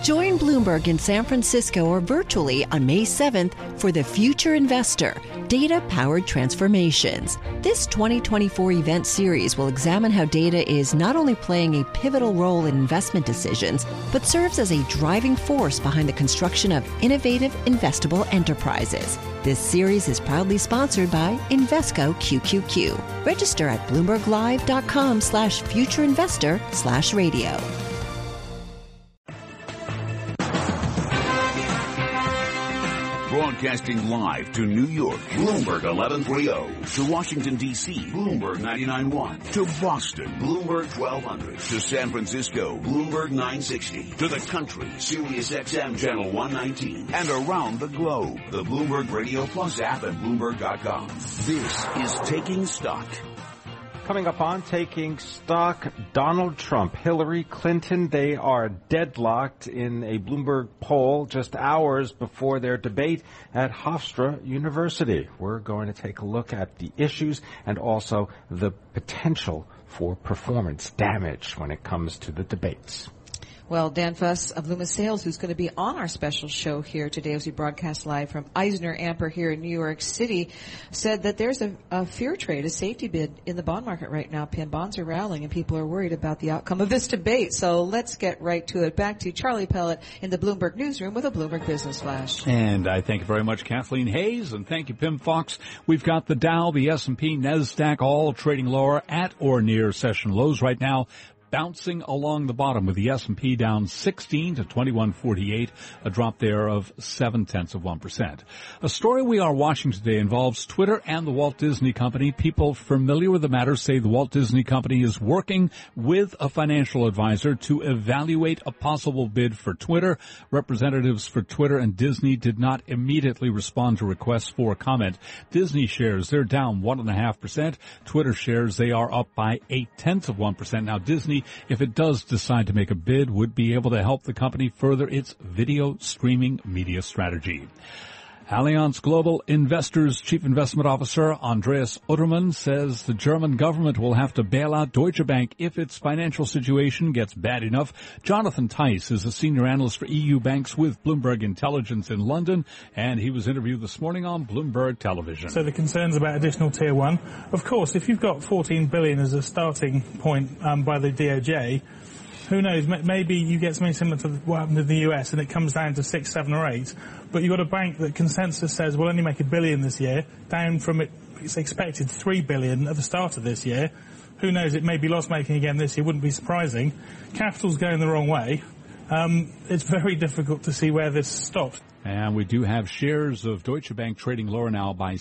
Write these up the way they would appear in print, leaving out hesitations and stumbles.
Join Bloomberg in San Francisco or virtually on May 7th for The Future Investor, Data-Powered Transformations. This 2024 event series will examine how data is not only playing a pivotal role in investment decisions, but serves as a driving force behind the construction of innovative, investable enterprises. This series is proudly sponsored by Invesco QQQ. Register at bloomberglive.com/futureinvestor/radio. Broadcasting live to New York, Bloomberg 1130. To Washington, D.C., Bloomberg 99.1. To Boston, Bloomberg 1200. To San Francisco, Bloomberg 960. To the country, Sirius XM Channel 119. And around the globe, the Bloomberg Radio Plus app and Bloomberg.com. This is Taking Stock. Coming up on Taking Stock, Donald Trump, Hillary Clinton, they are deadlocked in a Bloomberg poll just hours before their debate at Hofstra University. We're going to take a look at the issues and also the potential for performance damage when it comes to the debates. Well, Dan Fuss of Loomis Sales, who's going to be on our special show here today as we broadcast live from Eisner-Amper here in New York City, said that there's a fear trade, a safety bid in the bond market right now. Bonds are rallying and people are worried about the outcome of this debate. So let's get right to it. Back to Charlie Pellet in the Bloomberg Newsroom with a Bloomberg Business Flash. And I thank you very much, Kathleen Hayes, and thank you, Pim Fox. We've got the Dow, the S&P, NASDAQ all trading lower at or near session lows right now. Bouncing along the bottom with the S&P down 16 to 2148, a drop there of 0.7%. A story we are watching today involves Twitter and the Walt Disney Company. People familiar with the matter say the Walt Disney Company is working with a financial advisor to evaluate a possible bid for Twitter. Representatives for Twitter and Disney did not immediately respond to requests for comment. Disney shares, they're down 1.5%. Twitter shares, they are up by 0.8%. Now, Disney, if it does decide to make a bid, would be able to help the company further its video streaming media strategy. Allianz Global Investors Chief Investment Officer Andreas Uttermann says the German government will have to bail out Deutsche Bank if its financial situation gets bad enough. Jonathan Tice is a senior analyst for EU banks with Bloomberg Intelligence in London, and he was interviewed this morning on Bloomberg Television. So the concerns about additional Tier 1, of course, if you've got $14 billion as a starting point by the DOJ, who knows, maybe you get something similar to what happened in the US and it comes down to 6, 7 or 8, but you've got a bank that consensus says will only make $1 billion this year, down from its expected $3 billion at the start of this year. Who knows, it may be loss-making again this year, wouldn't be surprising. Capital's going the wrong way. It's very difficult to see where this stops. And we do have shares of Deutsche Bank trading lower now by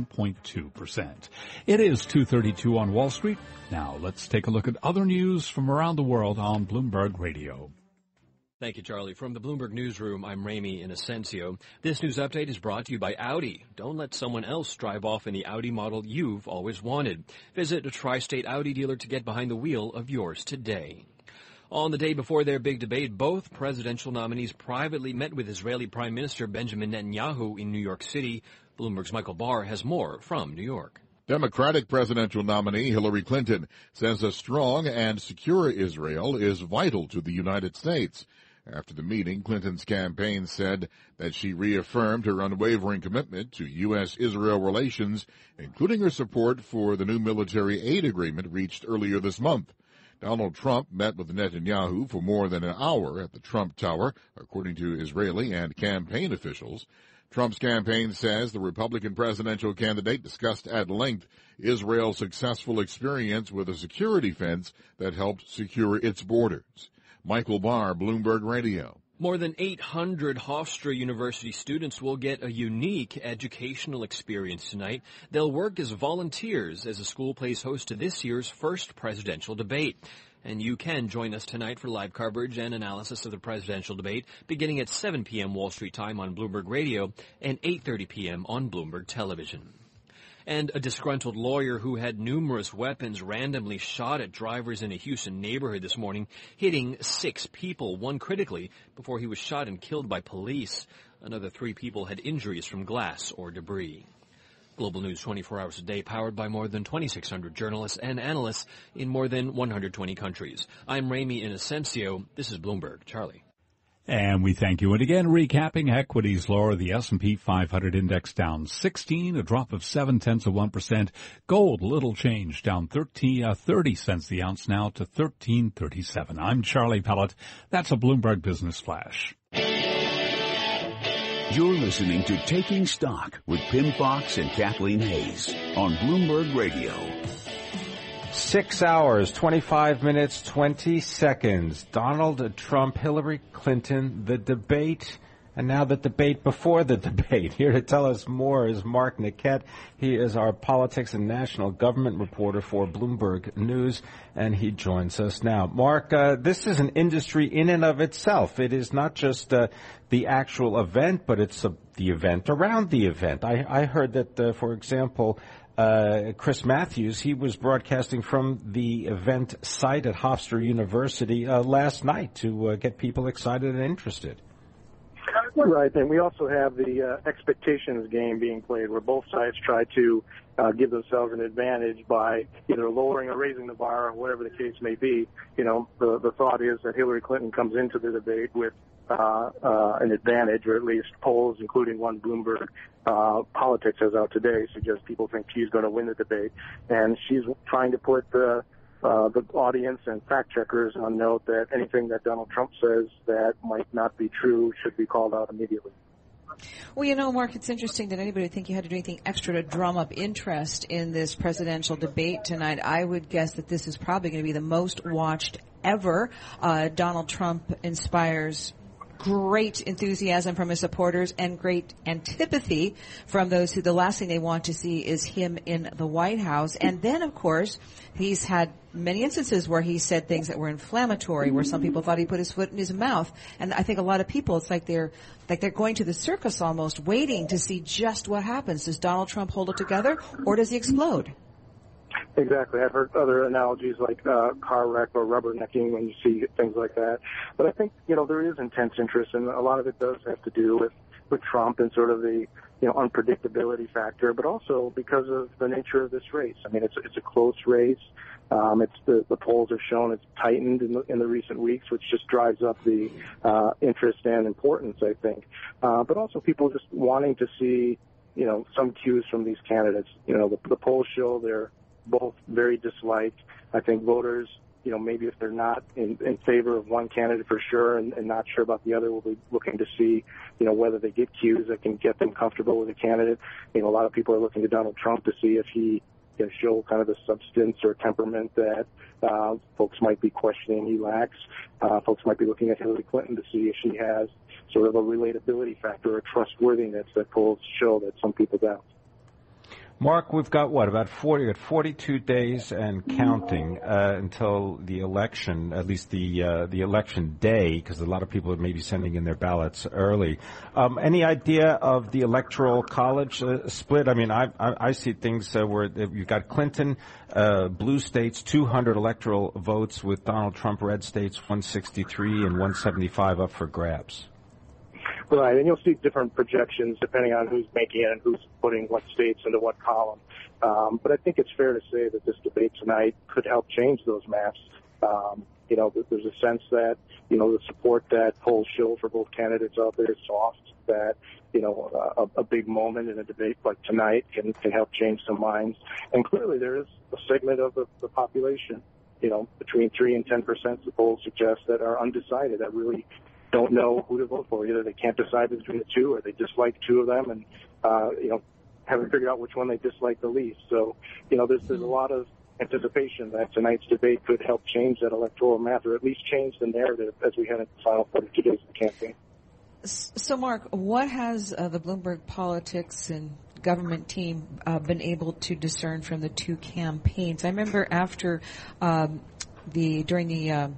7.2%. It is 2:32 on Wall Street. Now let's take a look at other news from around the world on Bloomberg Radio. Thank you, Charlie. From the Bloomberg Newsroom, I'm Ramy Inocencio. This news update is brought to you by Audi. Don't let someone else drive off in the Audi model you've always wanted. Visit a tri-state Audi dealer to get behind the wheel of yours today. On the day before their big debate, both presidential nominees privately met with Israeli Prime Minister Benjamin Netanyahu in New York City. Bloomberg's Michael Barr has more from New York. Democratic presidential nominee Hillary Clinton says a strong and secure Israel is vital to the United States. After the meeting, Clinton's campaign said that she reaffirmed her unwavering commitment to U.S.-Israel relations, including her support for the new military aid agreement reached earlier this month. Donald Trump met with Netanyahu for more than an hour at the Trump Tower, according to Israeli and campaign officials. Trump's campaign says the Republican presidential candidate discussed at length Israel's successful experience with a security fence that helped secure its borders. Michael Barr, Bloomberg Radio. More than 800 Hofstra University students will get a unique educational experience tonight. They'll work as volunteers as the school plays host to this year's first presidential debate. And you can join us tonight for live coverage and analysis of the presidential debate, beginning at 7 p.m. Wall Street time on Bloomberg Radio and 8:30 p.m. on Bloomberg Television. And a disgruntled lawyer who had numerous weapons randomly shot at drivers in a Houston neighborhood this morning, hitting 6 people, one critically, before he was shot and killed by police. Another 3 people had injuries from glass or debris. Global News 24 hours a day, powered by more than 2,600 journalists and analysts in more than 120 countries. I'm Ramy Inocencio. This is Bloomberg. Charlie. And we thank you. And again, recapping equities lower, the S&P 500 index down 16, a drop of 0.7%. Gold, little change, down 30 cents the ounce now to $13.37. I'm Charlie Pellet. That's a Bloomberg Business Flash. You're listening to Taking Stock with Pimm Fox and Kathleen Hays on Bloomberg Radio. 6 hours, 25 minutes, 20 seconds. Donald Trump, Hillary Clinton, the debate, and now the debate before the debate. Here to tell us more is Mark Niquette. He is our politics and national government reporter for Bloomberg News, and he joins us now. Mark, this is an industry in and of itself. It is not just the actual event, but it's the event around the event. I heard that, for example, Chris Matthews, he was broadcasting from the event site at Hofstra University last night to get people excited and interested. Right, and we also have the expectations game being played where both sides try to give themselves an advantage by either lowering or raising the bar, or whatever the case may be. You know, the thought is that Hillary Clinton comes into the debate with an advantage, or at least polls, including one Bloomberg Politics has out today, suggest people think she's going to win the debate. And she's trying to put the audience and fact checkers on note that anything that Donald Trump says that might not be true should be called out immediately. Well, you know, Mark, it's interesting that anybody would think you had to do anything extra to drum up interest in this presidential debate tonight. I would guess that this is probably going to be the most watched ever. Donald Trump inspires great enthusiasm from his supporters and great antipathy from those who the last thing they want to see is him in the White House. And then, of course, he's had many instances where he said things that were inflammatory, where some people thought he put his foot in his mouth. And I think a lot of people, it's like they're going to the circus almost, waiting to see just what happens. Does Donald Trump hold it together, or does he explode? Exactly. I've heard other analogies like car wreck or rubbernecking when you see things like that. But I think, you know, there is intense interest, and a lot of it does have to do with Trump and sort of the, you know, unpredictability factor, but also because of the nature of this race. I mean, it's a close race. The polls have shown it's tightened in the recent weeks, which just drives up the interest and importance, I think. But also people just wanting to see, you know, some cues from these candidates. You know, the polls show they're both very disliked. I think voters, you know, maybe if they're not in favor of one candidate for sure and not sure about the other, will be looking to see, you know, whether they get cues that can get them comfortable with a candidate. You know, a lot of people are looking to Donald Trump to see if he can show kind of the substance or temperament that folks might be questioning he lacks. Folks might be looking at Hillary Clinton to see if she has sort of a relatability factor or trustworthiness that polls show that some people doubt. Mark, we've got about 42 days and counting until the election, at least the election day, because a lot of people are maybe sending in their ballots early. Any idea of the electoral college split? I mean, I see things where you've got Clinton, blue states, 200 electoral votes, with Donald Trump, red states, 163 and 175 up for grabs. Right, and you'll see different projections depending on who's making it and who's putting what states into what column. But I think it's fair to say that this debate tonight could help change those maps. You know, there's a sense that, you know, the support that polls show for both candidates out there is soft, that, you know, a big moment in a debate like tonight can help change some minds. And clearly there is a segment of the population, you know, between 3 and 10%, the polls suggest, that are undecided, that really don't know who to vote for. Either they can't decide between the two, or they dislike two of them and, you know, haven't figured out which one they dislike the least. So, you know, there's a lot of anticipation that tonight's debate could help change that electoral map, or at least change the narrative as we head into the final 42 days of the campaign. So, Mark, what has the Bloomberg Politics and government team been able to discern from the two campaigns? I remember after during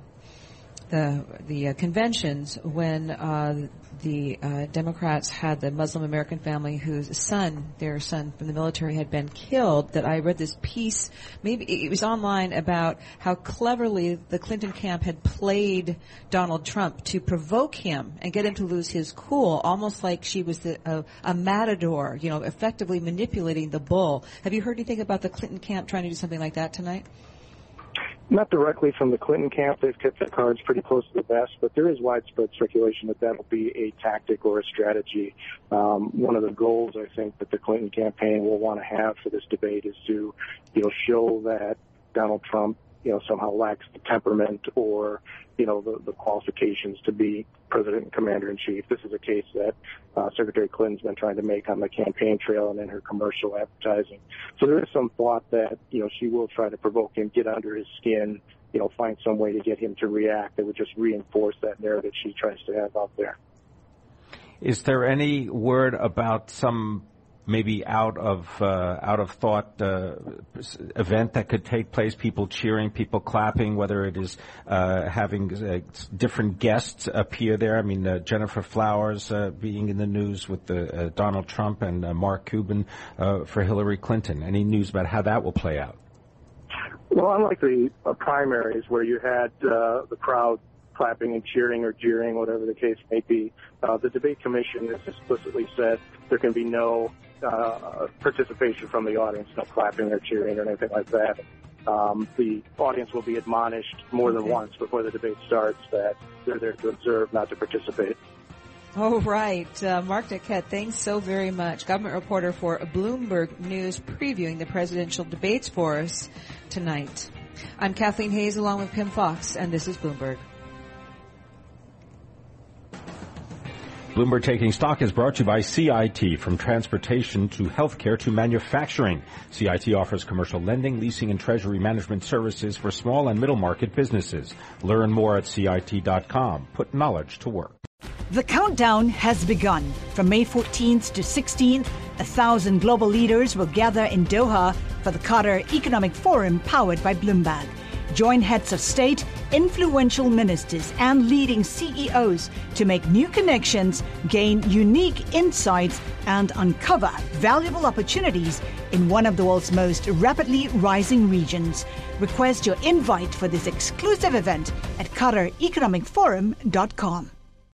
the conventions, when the Democrats had the Muslim American family whose their son from the military had been killed, that I read this piece, maybe it was online, about how cleverly the Clinton camp had played Donald Trump to provoke him and get him to lose his cool, almost like she was a matador, you know, effectively manipulating the bull. Have you heard anything about the Clinton camp trying to do something like that tonight? Not directly from the Clinton camp. They've kept their cards pretty close to the vest, but there is widespread speculation that that will be a tactic or a strategy. One of the goals, I think, that the Clinton campaign will want to have for this debate is to, show that Donald Trump, somehow lacks the temperament or, the qualifications to be president and commander-in-chief. This is a case that Secretary Clinton's been trying to make on the campaign trail and in her commercial advertising. So there is some thought that, she will try to provoke him, get under his skin, find some way to get him to react that would just reinforce that narrative she tries to have out there. Is there any word about some maybe out of thought event that could take place? People cheering, people clapping. Whether it is having different guests appear there. I mean, Jennifer Flowers being in the news with Donald Trump and Mark Cuban for Hillary Clinton. Any news about how that will play out? Well, unlike the primaries where you had the crowd clapping and cheering or jeering, whatever the case may be, the debate commission has explicitly said there can be no participation from the audience, no clapping or cheering or anything like that. The audience will be admonished more than once before the debate starts that they're there to observe, not to participate. Oh, right. Mark Niquette, thanks so very much. Government reporter for Bloomberg News previewing the presidential debates for us tonight. I'm Kathleen Hayes along with Pim Fox, and this is Bloomberg. Bloomberg Taking Stock is brought to you by CIT. From transportation to healthcare to manufacturing, CIT offers commercial lending, leasing, and treasury management services for small and middle market businesses. Learn more at CIT.com. Put knowledge to work. The countdown has begun. From May 14th to 16th, 1,000 global leaders will gather in Doha for the Qatar Economic Forum powered by Bloomberg. Join heads of state, influential ministers, and leading CEOs to make new connections, gain unique insights, and uncover valuable opportunities in one of the world's most rapidly rising regions. Request your invite for this exclusive event at QatarEconomicForum.com.